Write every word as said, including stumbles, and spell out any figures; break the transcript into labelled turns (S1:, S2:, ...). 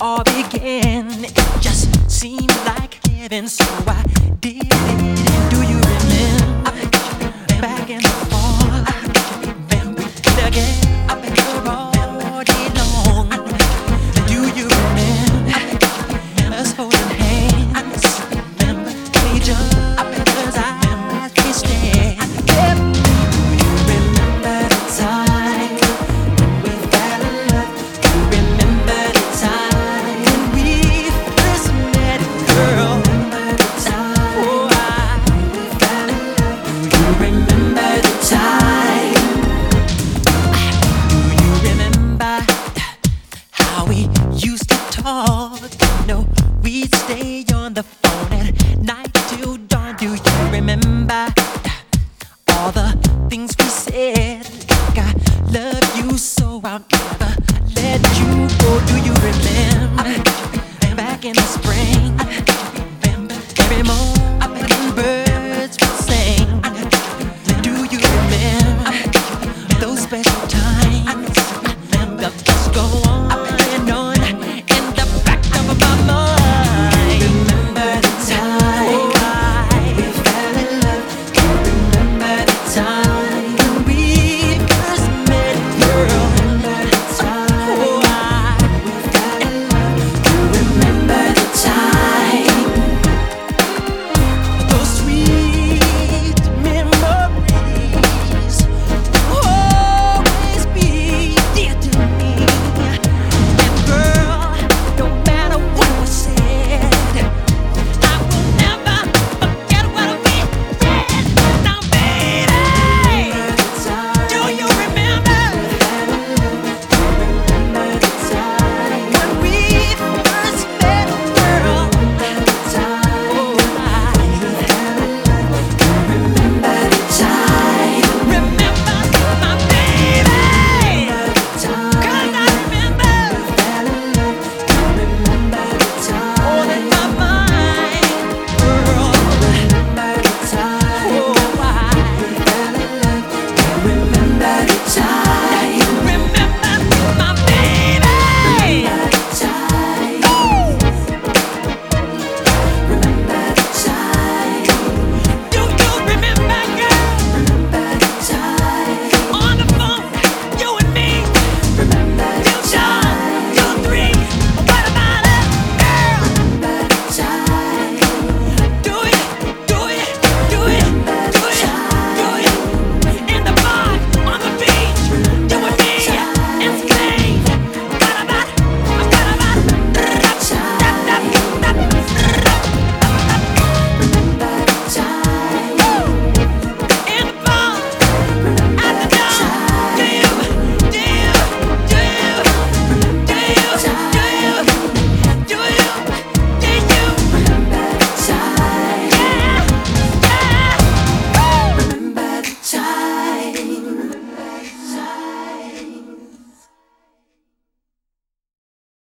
S1: all began. It just seemed like heaven, so I did it. And do you remember back in the fall? Remember together all day long. Do you remember us holding hands? Remember each other's eyes we stared. Do you remember the time when we fell in love? Do you remember the time when we first met, girl? Remember the time, oh, I, when we fell in love? Do you remember the time? Do you remember how we used to talk? You know, we'd stay on the phone at night till dawn. Do you remember all the things we said? Like I love you so I'll never let you go. Do you remember back in the spring?